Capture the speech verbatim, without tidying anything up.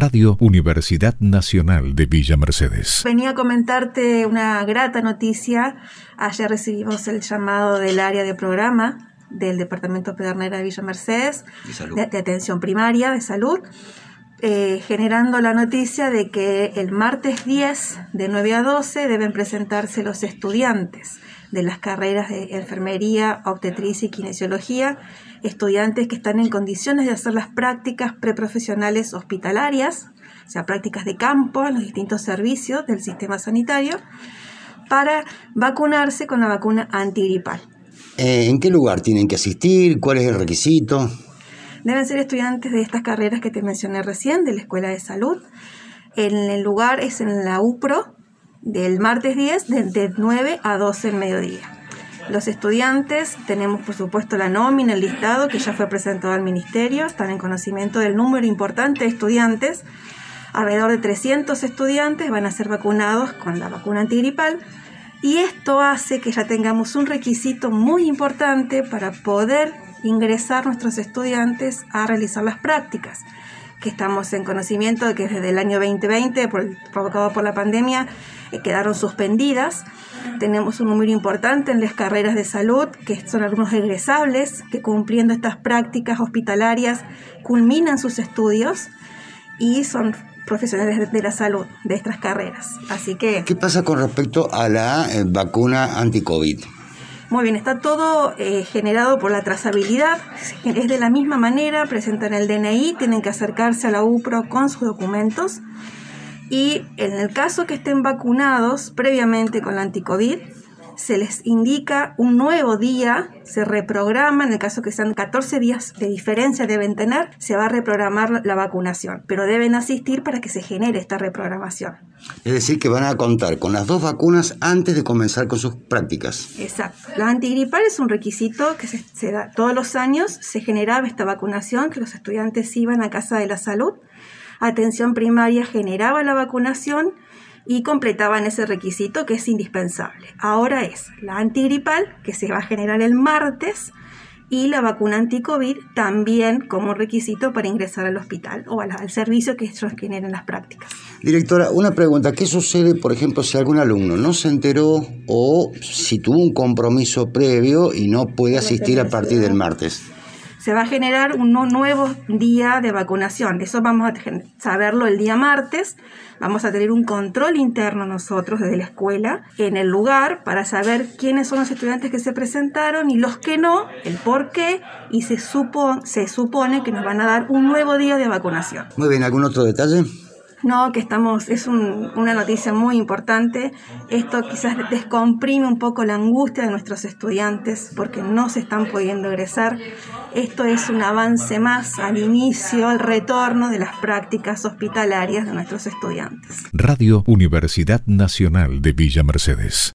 Radio Universidad Nacional de Villa Mercedes. Venía a comentarte una grata noticia. Ayer recibimos el llamado del área de programa del Departamento Pedernera de Villa Mercedes, de, de, de atención primaria de salud, eh, generando la noticia de que el martes diez de nueve a doce deben presentarse los estudiantes de las carreras de enfermería, obstetricia y kinesiología, estudiantes que están en condiciones de hacer las prácticas preprofesionales hospitalarias, o sea, prácticas de campo en los distintos servicios del sistema sanitario, para vacunarse con la vacuna antigripal. Eh, ¿En qué lugar tienen que asistir? ¿Cuál es el requisito? Deben ser estudiantes de estas carreras que te mencioné recién, de la Escuela de Salud. En el lugar es en la U P R O, del martes diez, de, de nueve a doce del mediodía. Los estudiantes, tenemos por supuesto la nómina, el listado que ya fue presentado al Ministerio, están en conocimiento del número importante de estudiantes. Alrededor de trescientos estudiantes van a ser vacunados con la vacuna antigripal, y esto hace que ya tengamos un requisito muy importante para poder ingresar nuestros estudiantes a realizar las prácticas, que estamos en conocimiento de que desde el año veinte veinte, por, provocado por la pandemia, eh, quedaron suspendidas. Tenemos un número importante en las carreras de salud, que son algunos egresables, que cumpliendo estas prácticas hospitalarias culminan sus estudios y son profesionales de, de la salud de estas carreras. Así que, ¿qué pasa con respecto a la eh, vacuna anti-COVID? Muy bien, está todo eh, generado por la trazabilidad. Es de la misma manera, presentan el D N I, tienen que acercarse a la U P R O con sus documentos, y en el caso que estén vacunados previamente con la anticovid, se les indica un nuevo día, se reprograma, en el caso que sean catorce días de diferencia deben tener, se va a reprogramar la vacunación, pero deben asistir para que se genere esta reprogramación. Es decir, que van a contar con las dos vacunas antes de comenzar con sus prácticas. Exacto. La antigripal es un requisito que se, se da todos los años, se generaba esta vacunación, que los estudiantes iban a Casa de la Salud, atención primaria generaba la vacunación y completaban ese requisito que es indispensable. Ahora es la antigripal, que se va a generar el martes, y la vacuna anticovid también como requisito para ingresar al hospital o al, al servicio que ellos generen las prácticas. Directora, una pregunta. ¿Qué sucede, por ejemplo, si algún alumno no se enteró o si tuvo un compromiso previo y no puede asistir a partir del martes? Se va a generar un nuevo día de vacunación. Eso vamos a saberlo el día martes. Vamos a tener un control interno nosotros desde la escuela en el lugar para saber quiénes son los estudiantes que se presentaron y los que no, el por qué, y se, supo, se supone que nos van a dar un nuevo día de vacunación. Muy bien, ¿algún otro detalle? No, que estamos, es un, una noticia muy importante. Esto quizás descomprime un poco la angustia de nuestros estudiantes porque no se están pudiendo egresar. Esto es un avance más al inicio, al retorno de las prácticas hospitalarias de nuestros estudiantes. Radio Universidad Nacional de Villa Mercedes.